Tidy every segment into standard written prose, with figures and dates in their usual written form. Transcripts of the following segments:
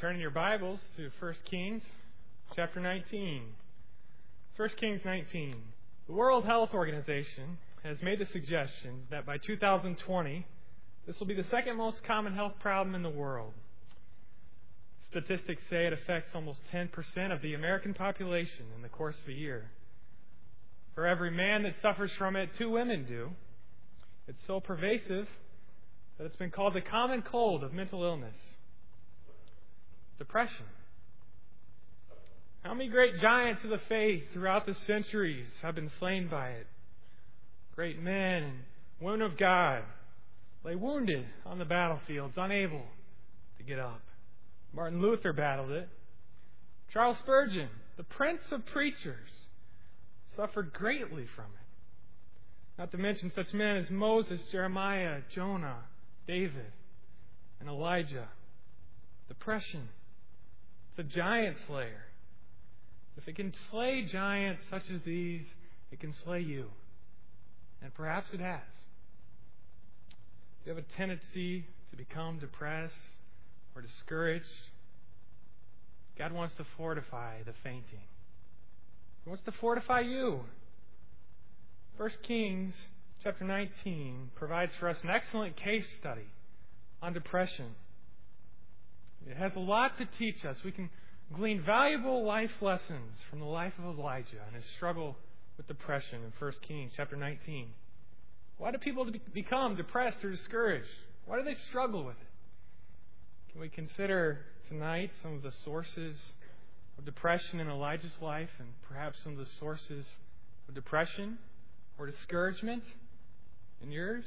Turn in your Bibles to 1 Kings chapter 19. 1 Kings 19. The World Health Organization has made the suggestion that by 2020, this will be the second most common health problem in the world. Statistics say it affects almost 10% of the American population in the course of a year. For every man that suffers from it, 2 women do. It's so pervasive that it's been called the common cold of mental illness. Depression. How many great giants of the faith throughout the centuries have been slain by it? Great men and women of God lay wounded on the battlefields, unable to get up. Martin Luther battled it. Charles Spurgeon, the prince of preachers, suffered greatly from it. Not to mention such men as Moses, Jeremiah, Jonah, David, and Elijah. Depression. It's a giant slayer. If it can slay giants such as these, it can slay you. And perhaps it has. You have a tendency to become depressed or discouraged. God wants to fortify the fainting. He wants to fortify you. 1 Kings chapter 19 provides for us an excellent case study on depression. It has a lot to teach us. We can glean valuable life lessons from the life of Elijah and his struggle with depression in 1 Kings chapter 19. Why do people become depressed or discouraged? Why do they struggle with it? Can we consider tonight some of the sources of depression in Elijah's life and perhaps some of the sources of depression or discouragement in yours?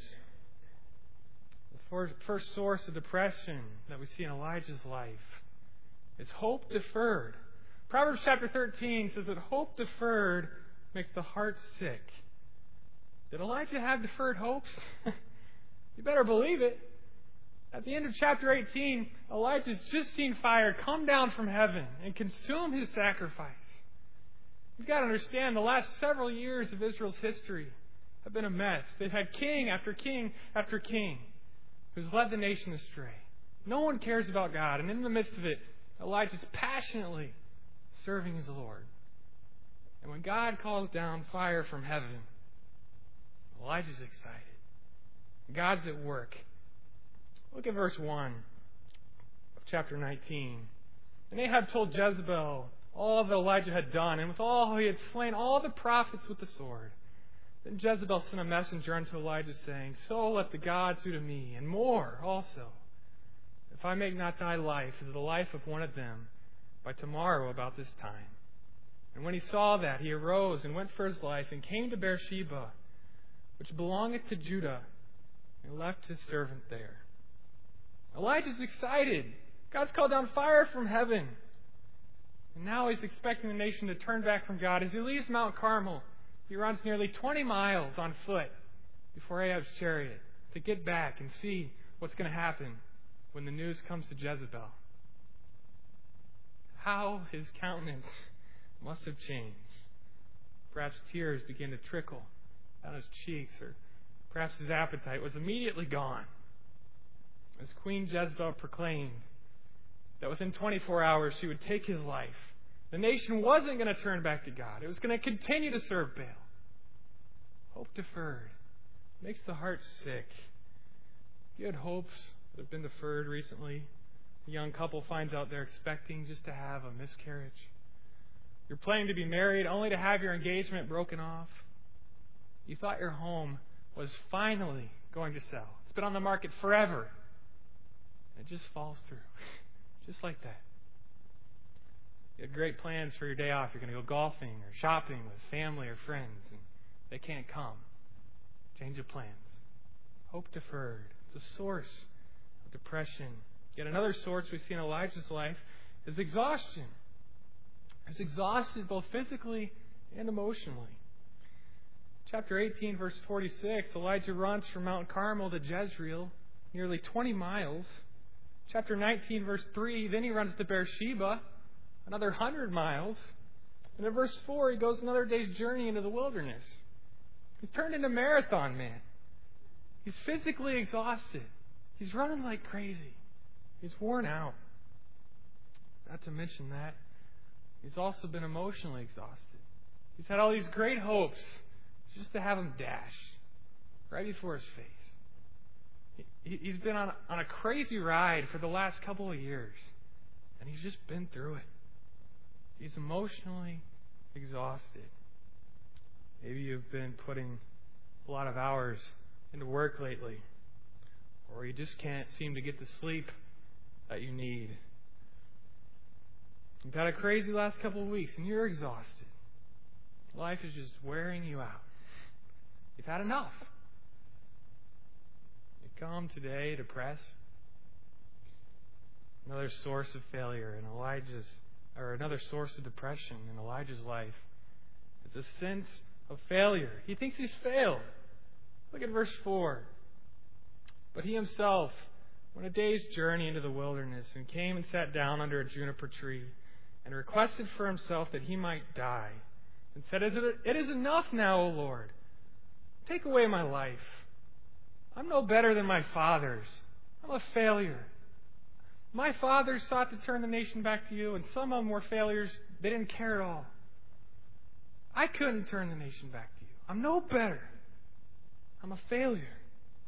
The first source of depression that we see in Elijah's life is hope deferred. Proverbs chapter 13 says that hope deferred makes the heart sick. Did Elijah have deferred hopes? You better believe it. At the end of chapter 18, Elijah's just seen fire come down from heaven and consume his sacrifice. You've got to understand, the last several years of Israel's history have been a mess. They've had king after king after king who's led the nation astray. No one cares about God, and in the midst of it, Elijah's passionately serving his Lord. And when God calls down fire from heaven, Elijah's excited. God's at work. Look at verse 1 of chapter 19. And Ahab told Jezebel all that Elijah had done, and with all he had slain all the prophets with the sword. Then Jezebel sent a messenger unto Elijah, saying, So let the gods do to me, and more also, if I make not thy life as the life of one of them by tomorrow about this time. And when he saw that, he arose and went for his life, and came to Beersheba, which belongeth to Judah, and left his servant there. Elijah's excited. God's called down fire from heaven. And now he's expecting the nation to turn back from God. As he leaves Mount Carmel, he runs nearly 20 miles on foot before Ahab's chariot to get back and see what's going to happen when the news comes to Jezebel. How his countenance must have changed. Perhaps tears began to trickle down his cheeks, or perhaps his appetite was immediately gone as Queen Jezebel proclaimed that within 24 hours she would take his life. The nation wasn't going to turn back to God. It was going to continue to serve Baal. Hope deferred makes the heart sick. You had hopes that have been deferred recently. A young couple finds out they're expecting just to have a miscarriage. You're planning to be married only to have your engagement broken off. You thought your home was finally going to sell. It's been on the market forever. And it just falls through. Just like that. You had great plans for your day off. You're going to go golfing or shopping with family or friends, and they can't come. Change of plans. Hope deferred. It's a source of depression. Yet another source we see in Elijah's life is exhaustion. He's exhausted both physically and emotionally. Chapter 18, verse 46, Elijah runs from Mount Carmel to Jezreel, nearly 20 miles. Chapter 19, verse 3, then he runs to Beersheba, another 100 miles. And in verse 4, he goes another day's journey into the wilderness. He's turned into a marathon man. He's physically exhausted. He's running like crazy. He's worn out. to mention that, he's also been emotionally exhausted. He's had all these great hopes just to have them dashed right before his face. He's been on a crazy ride for the last couple of years, and he's just been through it. He's emotionally exhausted. Maybe you've been putting a lot of hours into work lately, or you just can't seem to get the sleep that you need. You've had a crazy last couple of weeks, and you're exhausted. Life is just wearing you out. You've had enough. You come today depressed. Another source of failure in another source of depression in Elijah's life is a sense of failure. He thinks he's failed. Look at verse 4. But he himself went a day's journey into the wilderness and came and sat down under a juniper tree and requested for himself that he might die, and said, "It is enough now, O Lord. Take away my life. I'm no better than my fathers. I'm a failure. My fathers sought to turn the nation back to you, and some of them were failures. They didn't care at all. I couldn't turn the nation back to you. I'm no better. I'm a failure."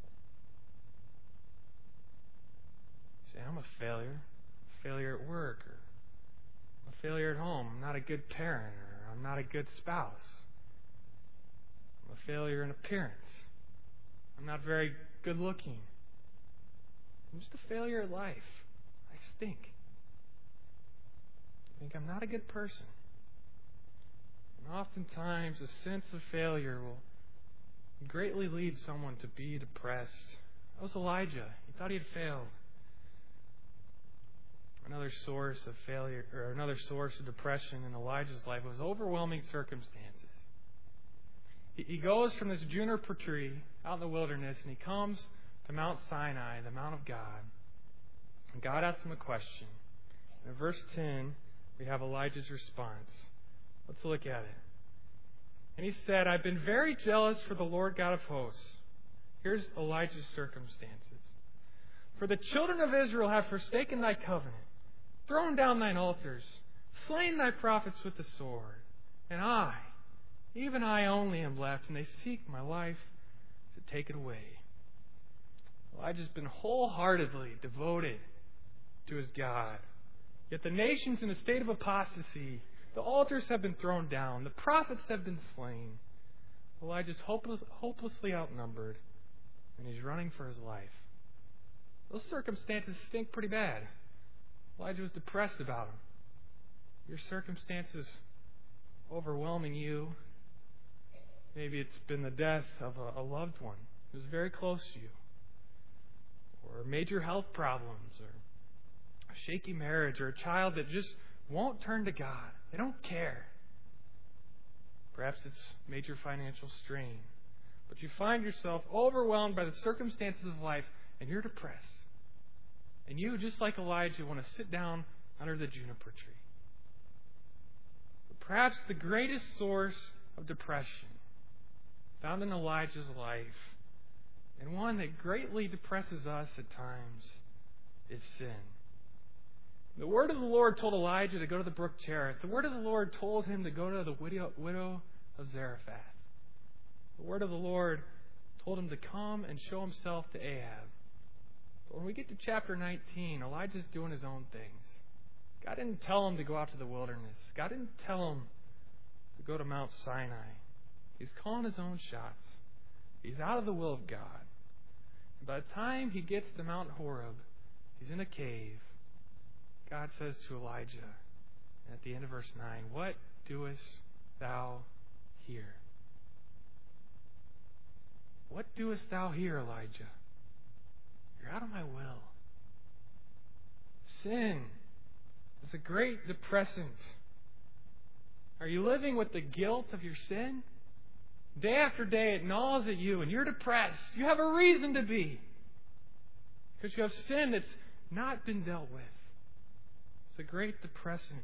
Say, I'm a failure. Failure at work, or I'm a failure at home. I'm not a good parent, or I'm not a good spouse. I'm a failure in appearance. I'm not very good looking. I'm just a failure at life. I stink. I think I'm not a good person. And oftentimes, a sense of failure will greatly lead someone to be depressed. That was Elijah. He thought he had failed. Another source of failure, or another source of depression in Elijah's life was overwhelming circumstances. He goes from this juniper tree out in the wilderness, and he comes to Mount Sinai, the Mount of God. And God asks him a question. In verse 10, we have Elijah's response. Let's look at it. And he said, "I've been very jealous for the Lord God of hosts." Here's Elijah's circumstances. "For the children of Israel have forsaken thy covenant, thrown down thine altars, slain thy prophets with the sword. And I, even I only am left, and they seek my life to take it away." Elijah's been wholeheartedly devoted to his God. Yet the nation's in a state of apostasy. The altars have been thrown down. The prophets have been slain. Elijah's hopelessly outnumbered, and he's running for his life. Those circumstances stink pretty bad. Elijah was depressed about them. Your circumstances overwhelming you. Maybe it's been the death of a loved one who's very close to you, or major health problems, or a shaky marriage, or a child that just won't turn to God. They don't care. Perhaps it's major financial strain. But you find yourself overwhelmed by the circumstances of life, and you're depressed. And you, just like Elijah, want to sit down under the juniper tree. But perhaps the greatest source of depression found in Elijah's life, and one that greatly depresses us at times, is sin. The word of the Lord told Elijah to go to the brook Cherith. The word of the Lord told him to go to the widow of Zarephath. The word of the Lord told him to come and show himself to Ahab. But when we get to chapter 19, Elijah's doing his own things. God didn't tell him to go out to the wilderness. God didn't tell him to go to Mount Sinai. He's calling his own shots. He's out of the will of God. And by the time he gets to Mount Horeb, he's in a cave. God says to Elijah, at the end of verse 9, "What doest thou here?" What doest thou here, Elijah? You're out of my will. Sin is a great depressant. Are you living with the guilt of your sin? Day after day it gnaws at you and you're depressed. You have a reason to be. Because you have sin that's not been dealt with. It's a great depressant.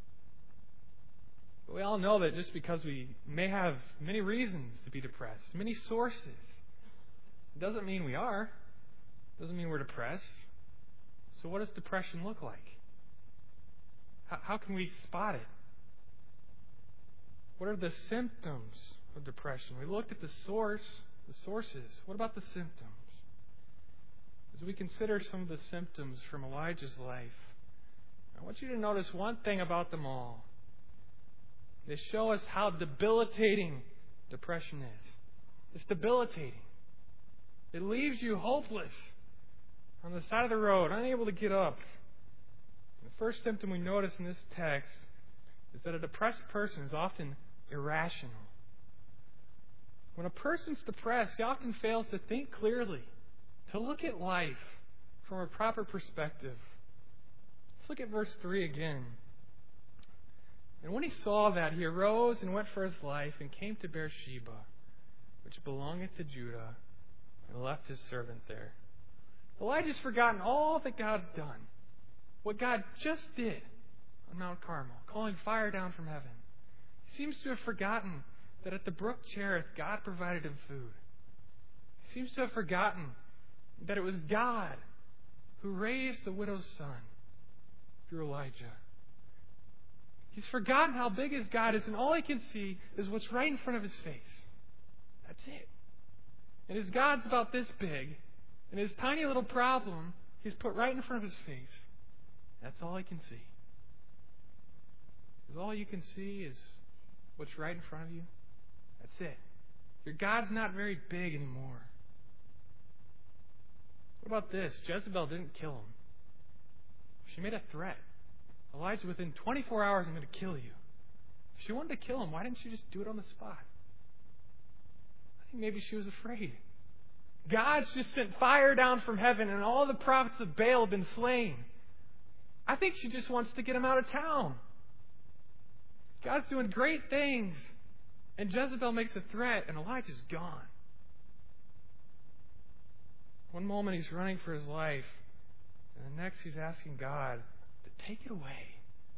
But we all know that just because we may have many reasons to be depressed, many sources, it doesn't mean we are. It doesn't mean we're depressed. So what does depression look like? How can we spot it? What are the symptoms of depression? We looked at the sources. What about the symptoms? As we consider some of the symptoms from Elijah's life, I want you to notice one thing about them all. They show us how debilitating depression is. It's debilitating. It leaves you hopeless on the side of the road, unable to get up. The first symptom we notice in this text is that a depressed person is often irrational. When a person's depressed, he often fails to think clearly, to look at life from a proper perspective. Let's look at verse 3 again. And when he saw that, he arose and went for his life and came to Beersheba, which belongeth to Judah, and left his servant there. Elijah's forgotten all that God's done. What God just did on Mount Carmel, calling fire down from heaven. He seems to have forgotten that at the brook Cherith, God provided him food. He seems to have forgotten that it was God who raised the widow's son through Elijah. He's forgotten how big his God is, and all he can see is what's right in front of his face. That's it. And his God's about this big, and his tiny little problem he's put right in front of his face. That's all he can see. Because all you can see is what's right in front of you. That's it. Your God's not very big anymore. What about this? Jezebel didn't kill him. She made a threat. Elijah, within 24 hours, I'm going to kill you. If she wanted to kill him, why didn't she just do it on the spot? I think maybe she was afraid. God's just sent fire down from heaven, and all the prophets of Baal have been slain. I think she just wants to get him out of town. God's doing great things, and Jezebel makes a threat, and Elijah's gone. One moment he's running for his life, and the next he's asking God to take it away.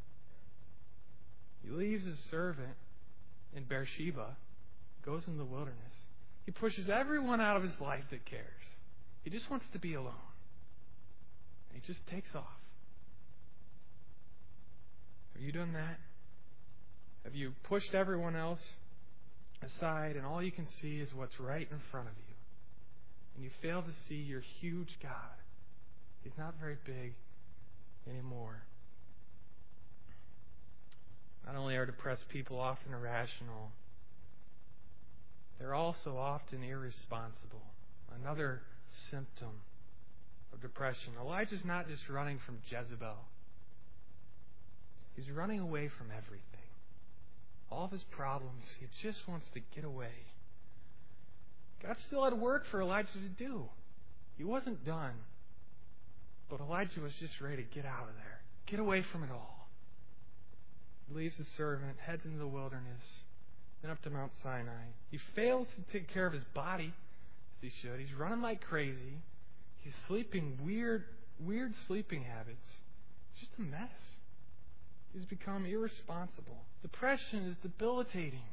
He leaves his servant in Beersheba, goes in the wilderness. He pushes everyone out of his life that cares. He just wants to be alone. And he just takes off. Have you done that? Have you pushed everyone else aside, and all you can see is what's right in front of you? And you fail to see your huge God. He's not very big anymore. Not only are depressed people often irrational, they're also often irresponsible. Another symptom of depression. Elijah's not just running from Jezebel. He's running away from everything. All of his problems, he just wants to get away. God still had work for Elijah to do. He wasn't done. But Elijah was just ready to get out of there. Get away from it all. He leaves his servant, heads into the wilderness, then up to Mount Sinai. He fails to take care of his body as he should. He's running like crazy. He's sleeping weird sleeping habits. It's just a mess. He's become irresponsible. Depression is debilitating.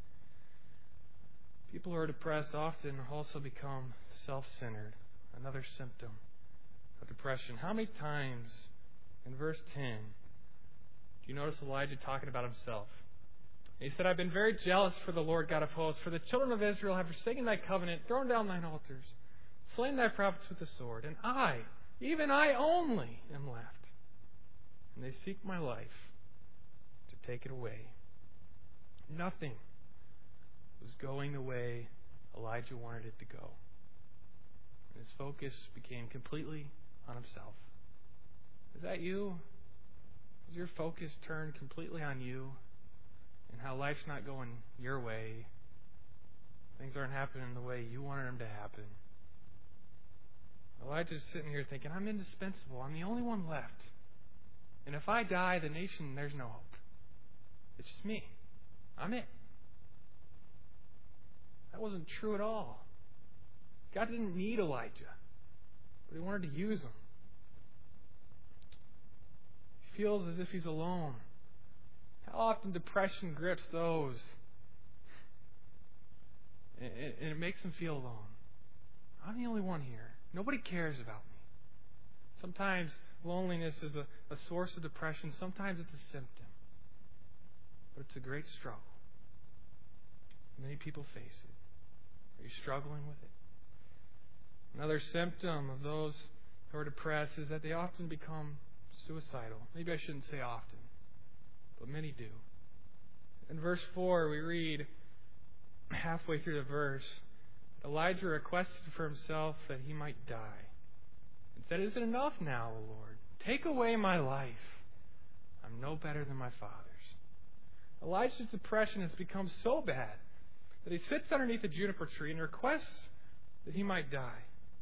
People who are depressed often also become self-centered. Another symptom of depression. How many times in verse 10 do you notice Elijah talking about himself? He said, I've been very jealous for the Lord God of hosts, for the children of Israel have forsaken thy covenant, thrown down thine altars, slain thy prophets with the sword, and I, even I only, am left. And they seek my life to take it away. Nothing was going the way Elijah wanted it to go. And his focus became completely on himself. Is that you? Is your focus turned completely on you and how life's not going your way? Things aren't happening the way you wanted them to happen. Elijah's sitting here thinking, I'm indispensable. I'm the only one left. And if I die, the nation, there's no hope. It's just me. I'm it. That wasn't true at all. God didn't need Elijah, but he wanted to use him. He feels as if he's alone. How often depression grips those, and it makes them feel alone. I'm the only one here. Nobody cares about me. Sometimes Loneliness is a source of depression. Sometimes it's a symptom. But it's a great struggle. Many people face it. Are you struggling with it? Another symptom of those who are depressed is that they often become suicidal. Maybe I shouldn't say often, but many do. In verse 4, we read halfway through the verse, Elijah requested for himself that he might die. And said, "Is it enough now, O Lord? Take away my life. I'm no better than my father's." Elijah's depression has become so bad that he sits underneath a juniper tree and requests that he might die.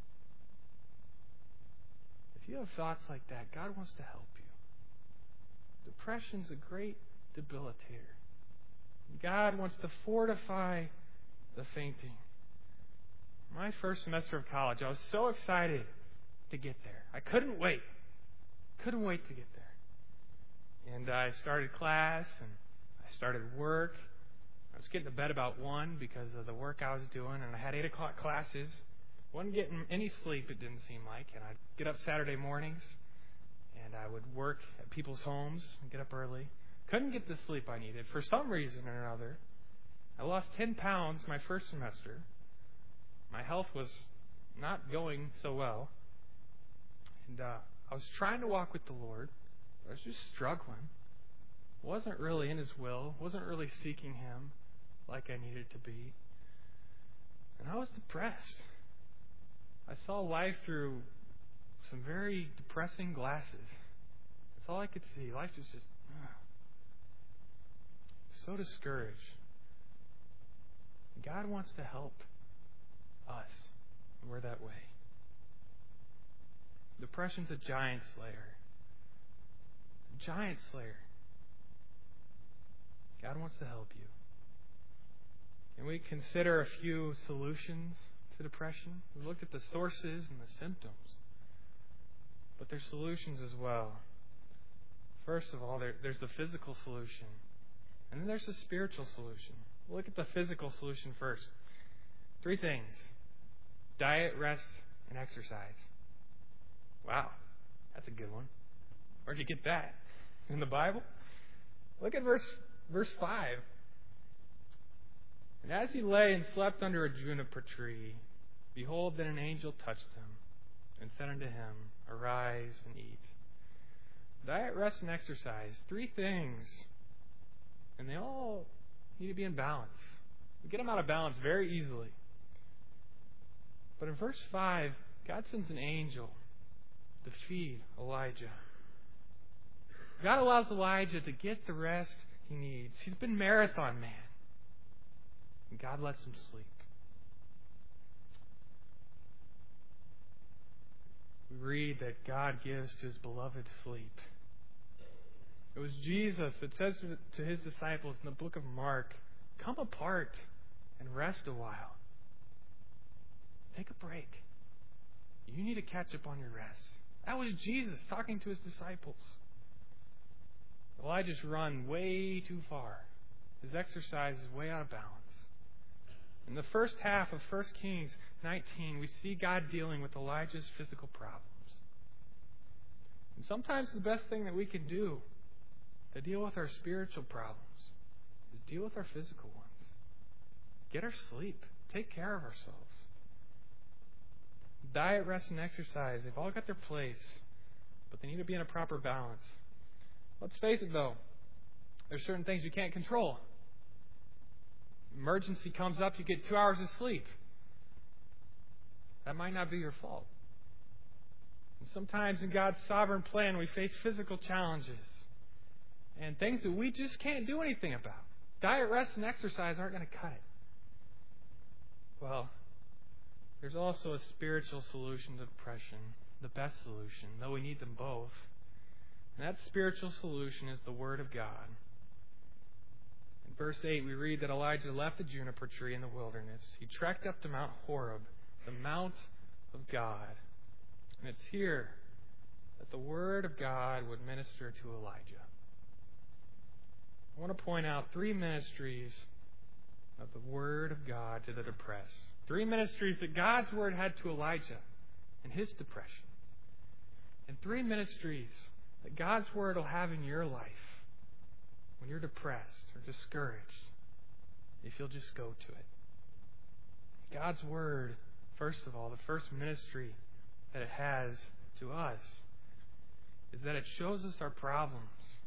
If you have thoughts like that, God wants to help you. Depression's a great debilitator. God wants to fortify the fainting. My first semester of college, I was so excited to get there. I couldn't wait. Couldn't wait to get there. And I started class, and I started work. I was getting to bed about 1 because of the work I was doing, and I had 8 o'clock classes. Wasn't getting any sleep, it didn't seem like. And I'd get up Saturday mornings, and I would work at people's homes and get up early. Couldn't get the sleep I needed for some reason or another. I lost 10 pounds my first semester. My health was not going so well. And I was trying to walk with the Lord. I was just struggling. Wasn't really in His will. Wasn't really seeking Him like I needed to be. And I was depressed. I saw life through some very depressing glasses. That's all I could see. Life was just so discouraged. God wants to help us. We're that way. Depression's a giant slayer. A giant slayer. God wants to help you. Can we consider a few solutions to depression? We looked at the sources and the symptoms, but there's solutions as well. First of all, there's the physical solution, and then there's the spiritual solution. We'll look at the physical solution first. 3 things: diet, rest, and exercise. Wow, that's a good one. Where'd you get that? In the Bible? Look at verse 5. And as he lay and slept under a juniper tree, behold, then an angel touched him and said unto him, Arise and eat. Diet, rest, and exercise. 3 things. And they all need to be in balance. We get them out of balance very easily. But in verse 5, God sends an angel to feed Elijah. God allows Elijah to get the rest he needs. He's been marathon man. And God lets him sleep. We read that God gives to His beloved sleep. It was Jesus that says to His disciples in the book of Mark, "Come apart and rest a while. Take a break. You need to catch up on your rest." That was Jesus talking to His disciples. Elijah's run way too far. His exercise is way out of balance. In the first half of 1 Kings 19, we see God dealing with Elijah's physical problems. And sometimes the best thing that we can do to deal with our spiritual problems is deal with our physical ones. Get our sleep. Take care of ourselves. Diet, rest, and exercise, they've all got their place, but they need to be in a proper balance. Let's face it, though. There's certain things you can't control. Emergency comes up, you get 2 hours of sleep. That might not be your fault. And sometimes in God's sovereign plan, we face physical challenges and things that we just can't do anything about. Diet, rest, and exercise aren't going to cut it. Well, there's also a spiritual solution to depression, the best solution, though we need them both. And that spiritual solution is the Word of God. In verse 8, we read that Elijah left the juniper tree in the wilderness. He trekked up to Mount Horeb, the Mount of God. And it's here that the Word of God would minister to Elijah. I want to point out 3 ministries of the Word of God to the depressed. 3 ministries that God's Word had to Elijah in his depression. And 3 ministries that God's Word will have in your life when you're depressed or discouraged, if you'll just go to it. God's Word, first of all, the first ministry that it has to us is that it shows us our problems.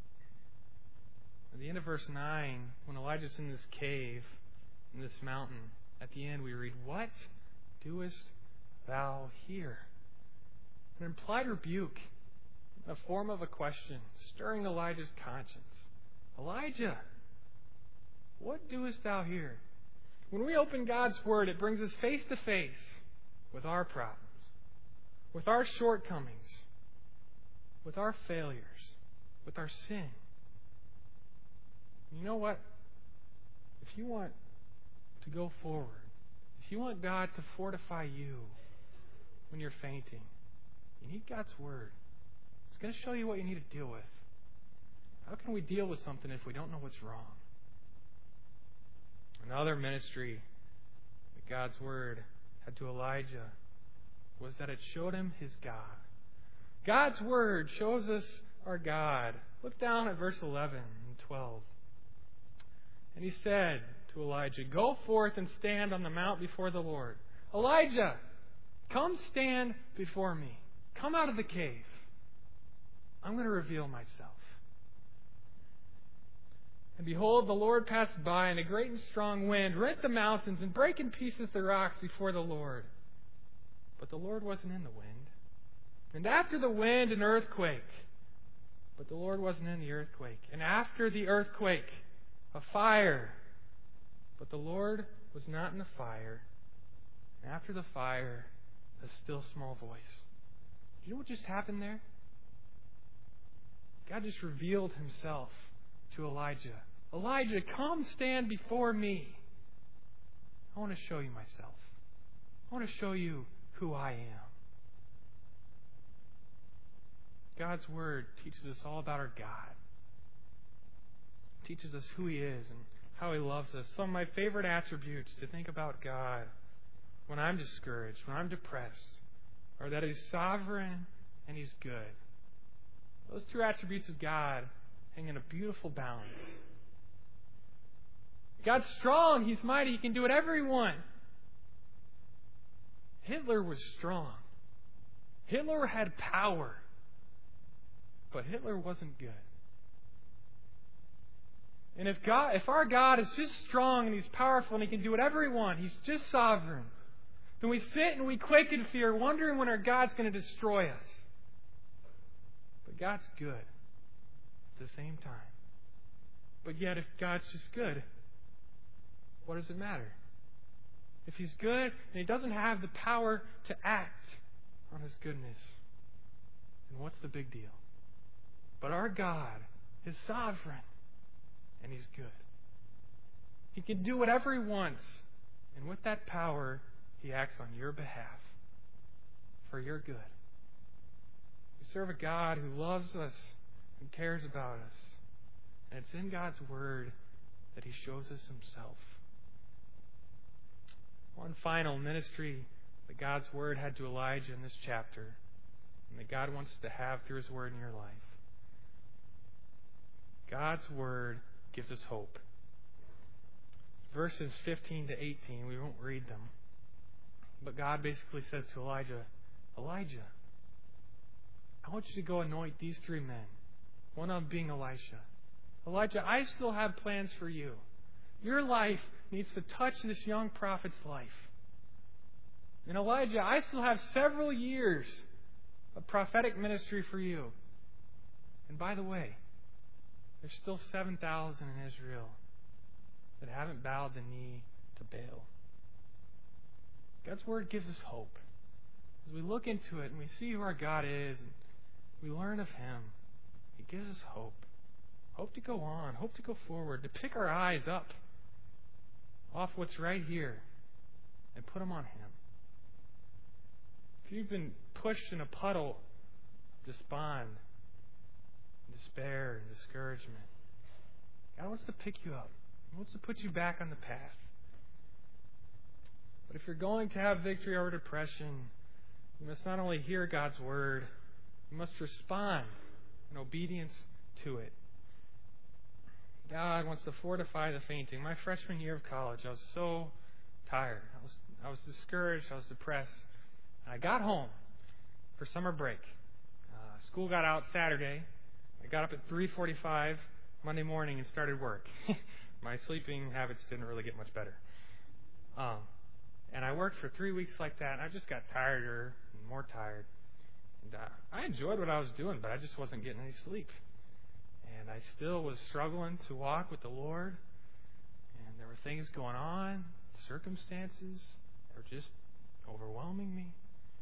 At the end of verse 9, when Elijah's in this cave, in this mountain, at the end we read, "What doest thou here?" An implied rebuke, in the form of a question, stirring Elijah's conscience. Elijah, what doest thou here? When we open God's Word, it brings us face to face with our problems, with our shortcomings, with our failures, with our sin. You know what? If you want to go forward, if you want God to fortify you when you're fainting, you need God's Word. It's going to show you what you need to deal with. How can we deal with something if we don't know what's wrong? Another ministry that God's Word had to Elijah was that it showed him his God. God's Word shows us our God. Look down at verse 11 and 12. And he said to Elijah, "Go forth and stand on the mount before the Lord." Elijah, come stand before me. Come out of the cave. I'm going to reveal myself. And behold, the Lord passed by, and a great and strong wind rent the mountains and brake in pieces the rocks before the Lord. But the Lord wasn't in the wind. And after the wind, an earthquake. But the Lord wasn't in the earthquake. And after the earthquake, a fire. But the Lord was not in the fire. And after the fire, a still small voice. Do you know what just happened there? God just revealed himself to Elijah. Elijah, come stand before me. I want to show you myself. I want to show you who I am. God's Word teaches us all about our God. It teaches us who He is and how He loves us. Some of my favorite attributes to think about God when I'm discouraged, when I'm depressed, are that He's sovereign and He's good. Those two attributes of God hang in a beautiful balance. God's strong, He's mighty, He can do whatever He wants. Hitler was strong. Hitler had power. But Hitler wasn't good. And if our God is just strong and He's powerful and He can do whatever He wants, He's just sovereign, then we sit and we quake in fear, wondering when our God's going to destroy us. But God's good at the same time. But yet, if God's just good, what does it matter? If He's good and He doesn't have the power to act on His goodness, then what's the big deal? But our God is sovereign and He's good. He can do whatever He wants, and with that power, He acts on your behalf for your good. We serve a God who loves us and cares about us, and it's in God's Word that He shows us Himself. One final ministry that God's Word had to Elijah in this chapter, and that God wants to have through His Word in your life. God's Word gives us hope. Verses 15 to 18, we won't read them. But God basically says to Elijah, Elijah, I want you to go anoint these 3 men. One of them being Elisha. Elijah, I still have plans for you. Your life needs to touch this young prophet's life. And Elijah, I still have several years of prophetic ministry for you. And by the way, there's still 7,000 in Israel that haven't bowed the knee to Baal. God's Word gives us hope. As we look into it and we see who our God is and we learn of Him, He gives us hope. Hope to go on, hope to go forward, to pick our eyes up off what's right here and put them on Him. If you've been pushed in a puddle of despond, despair, and discouragement, God wants to pick you up. He wants to put you back on the path. But if you're going to have victory over depression, you must not only hear God's Word, You must respond in obedience to it. God wants to fortify the fainting. My freshman year of college, I was so tired. I was discouraged. I was depressed. And I got home for summer break. School got out Saturday. I got up at 3:45 Monday morning and started work. My sleeping habits didn't really get much better. And I worked for 3 weeks like that, and I just got tireder and more tired. And I enjoyed what I was doing, but I just wasn't getting any sleep. And I still was struggling to walk with the Lord. And there were things going on, circumstances that were just overwhelming me.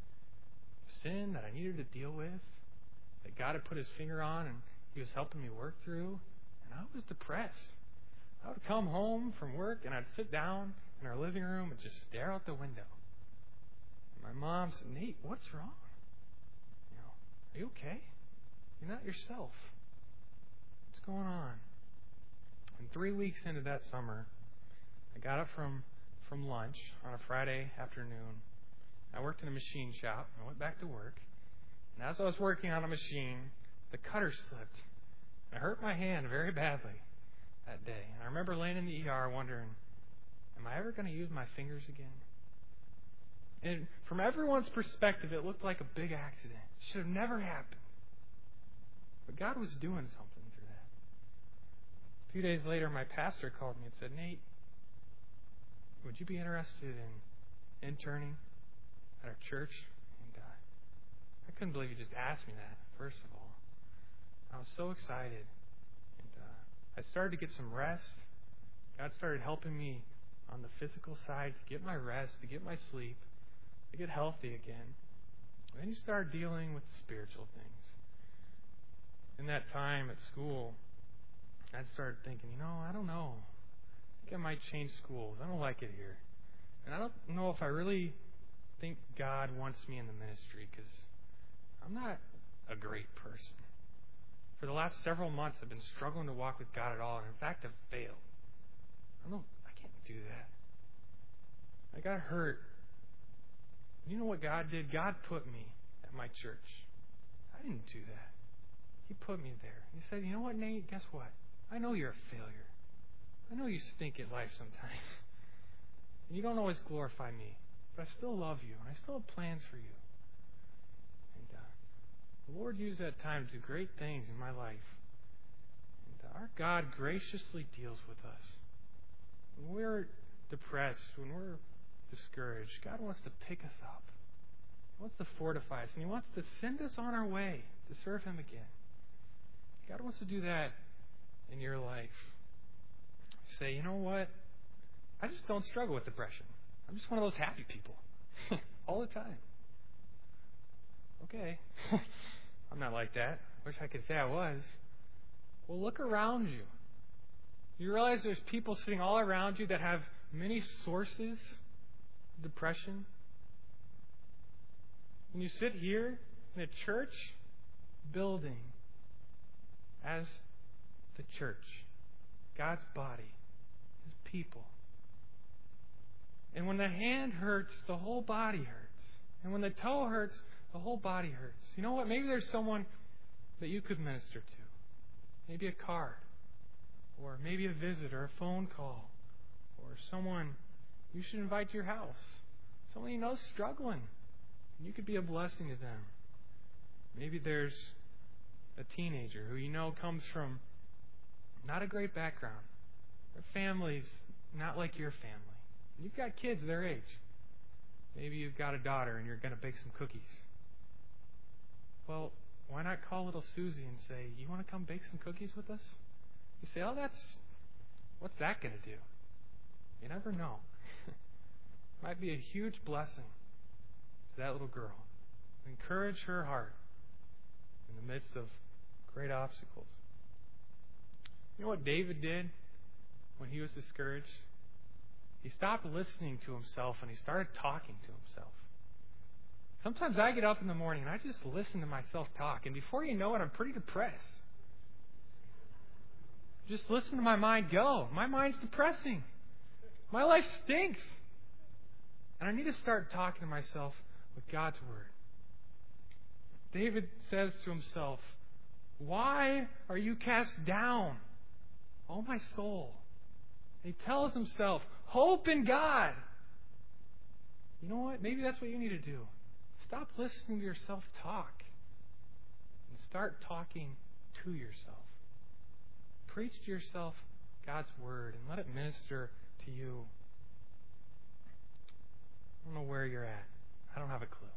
Sin that I needed to deal with, that God had put His finger on and He was helping me work through. And I was depressed. I would come home from work and I'd sit down in our living room and just stare out the window. And my mom said, "Nate, what's wrong? Are you okay? You're not yourself. What's going on?" And 3 weeks into that summer, I got up from lunch on a Friday afternoon. I worked in a machine shop. I went back to work. And as I was working on a machine, the cutter slipped. I hurt my hand very badly that day. And I remember laying in the ER wondering, am I ever going to use my fingers again? And from everyone's perspective, it looked like a big accident. It should have never happened. But God was doing something through that. A few days later, my pastor called me and said, "Nate, would you be interested in interning at our church?" And I couldn't believe he just asked me that, first of all. I was so excited. And I started to get some rest. God started helping me on the physical side to get my rest, to get my sleep, to get healthy again. And then you start dealing with spiritual things. In that time at school, I started thinking, I don't know. I think I might change schools. I don't like it here. And I don't know if I really think God wants me in the ministry because I'm not a great person. For the last several months, I've been struggling to walk with God at all. And in fact, I've failed. I can't do that. I got hurt. You know what God did? God put me at my church. I didn't do that. He put me there. He said, "You know what, Nate? Guess what? I know you're a failure. I know you stink at life sometimes. And you don't always glorify me. But I still love you. And I still have plans for you." And the Lord used that time to do great things in my life. And our God graciously deals with us. When we're depressed, when we're discouraged, God wants to pick us up. He wants to fortify us. And He wants to send us on our way to serve Him again. God wants to do that in your life. You say, "You know what? I just don't struggle with depression. I'm just one of those happy people." All the time. Okay. I'm not like that. Wish I could say I was. Well, look around you. You realize there's people sitting all around you that have many sources of depression? When you sit here in a church building as the church, God's body, His people. And when the hand hurts, the whole body hurts. And when the toe hurts, the whole body hurts. You know what? Maybe there's someone that you could minister to. Maybe a card. Or maybe a visit or a phone call. Or someone you should invite to your house. Someone you know is struggling. And you could be a blessing to them. Maybe there's a teenager who you know comes from not a great background. Their family's not like your family. You've got kids their age. Maybe you've got a daughter and you're going to bake some cookies. Well, why not call little Susie and say, "You want to come bake some cookies with us?" You say, what's that going to do? You never know. It might be a huge blessing to that little girl. Encourage her heart in the midst of great obstacles. You know what David did when he was discouraged? He stopped listening to himself and he started talking to himself. Sometimes I get up in the morning and I just listen to myself talk, and before you know it, I'm pretty depressed. Just listen to my mind go. My mind's depressing. My life stinks. And I need to start talking to myself with God's Word. David says to himself, "Why are you cast down, O my soul?" He tells himself, "Hope in God." You know what? Maybe that's what you need to do. Stop listening to yourself talk and start talking to yourself. Preach to yourself God's Word and let it minister to you. I don't know where you're at. I don't have a clue.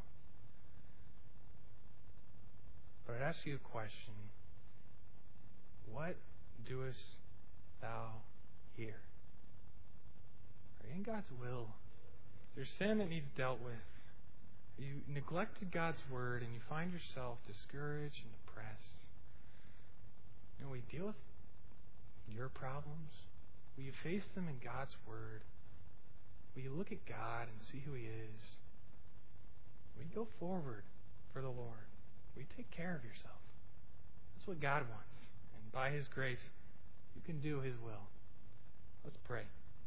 But I'd ask you a question. What doest thou here? Are you in God's will? Is there sin that needs dealt with? You neglected God's Word and you find yourself discouraged and depressed. Will you deal with your problems? Will you face them in God's Word? Will you look at God and see who He is? Will you go forward for the Lord? Will you take care of yourself? That's what God wants. And by His grace, you can do His will. Let's pray.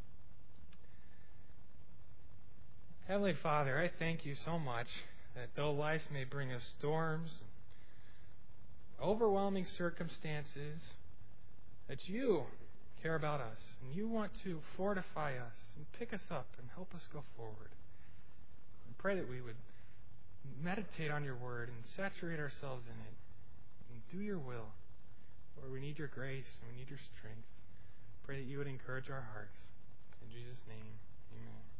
Heavenly Father, I thank you so much that though life may bring us storms, overwhelming circumstances, that you care about us and you want to fortify us and pick us up and help us go forward. I pray that we would meditate on your word and saturate ourselves in it and do your will. Lord, we need your grace and we need your strength. Pray that you would encourage our hearts. In Jesus' name, amen.